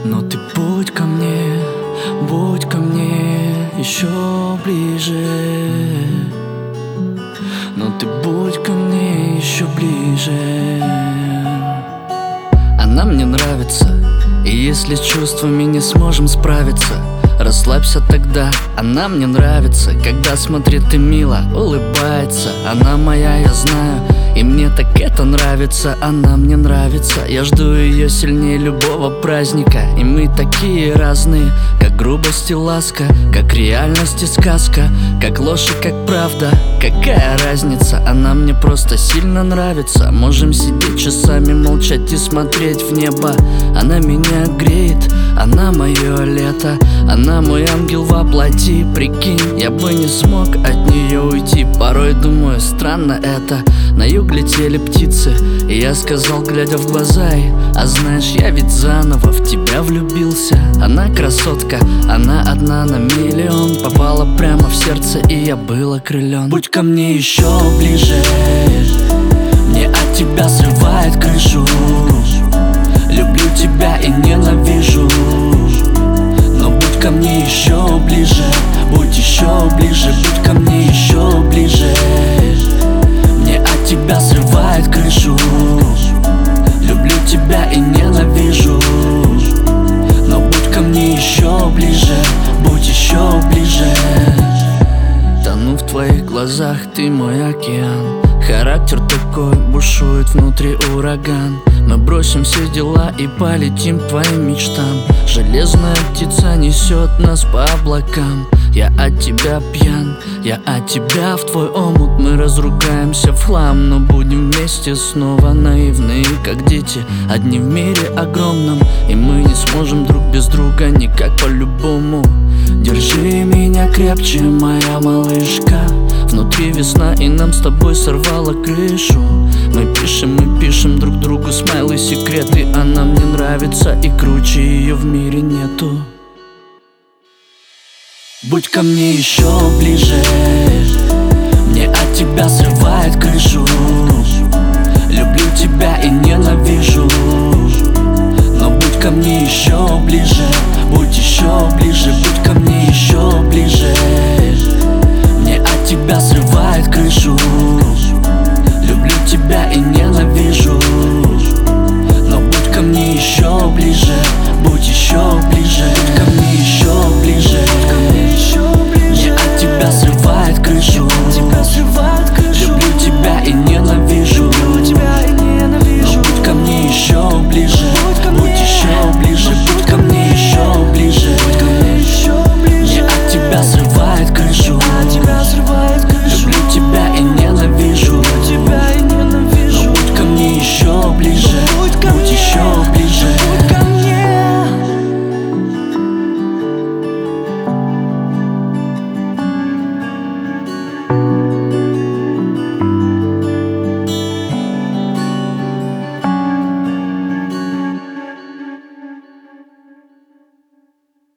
Но ты будь ко мне еще ближе. Но ты будь ко мне еще ближе. Она мне нравится, и если с чувствами не сможем справиться, расслабься тогда. Она мне нравится, когда смотрит и мило улыбается. Она моя, я знаю, и мне так это нравится. Она мне нравится, я жду ее сильнее любого праздника. И мы такие разные, как грубость и ласка, как реальность и сказка, как ложь и как правда. Какая разница, она мне просто сильно нравится. Можем сидеть часами, молчать и смотреть в небо. Она меня греет, она мое лето, она мой ангел во плоти. Прикинь, я бы не смог от нее уйти. Порой думаю, странно это. На юг летели птицы, и я сказал, глядя в глаза ей: а знаешь, я ведь заново в тебя влюбился. Она красотка, она одна на миллион. Попала прямо в сердце, и я был окрылен. Будь ко мне еще ближе, мне от тебя срывает крышу. Люблю тебя и ненавижу, но будь ко мне еще ближе. Будь еще ближе, будь ко мне еще ближе. Мне от тебя срывает крышу. Люблю тебя и ненавижу, но будь ко мне еще ближе. Будь еще ближе. Тону в твоих глазах, ты мой океан. Характер такой, бушует внутри ураган. Мы бросим все дела и полетим к твоим мечтам. Железная птица несет нас по облакам. Я от тебя пьян, я от тебя в твой омут. Мы разругаемся в хлам, но будем вместе снова. Наивные, как дети, одни в мире огромном. И мы не сможем друг без друга никак по-любому. Держи меня крепче, моя малышка. Внутри весна, и нам с тобой сорвало крышу. Мы пишем друг другу смайлы, секреты. Она мне нравится, и круче ее в мире нету. Будь ко мне еще ближе, мне от тебя срывает крышу. Люблю тебя и ненавижу, но будь ко мне еще ближе. Будь еще ближе, будь ко мне еще ближе. Мне от тебя срывает крышу. Люблю тебя и ненавижу, но будь ко мне еще ближе.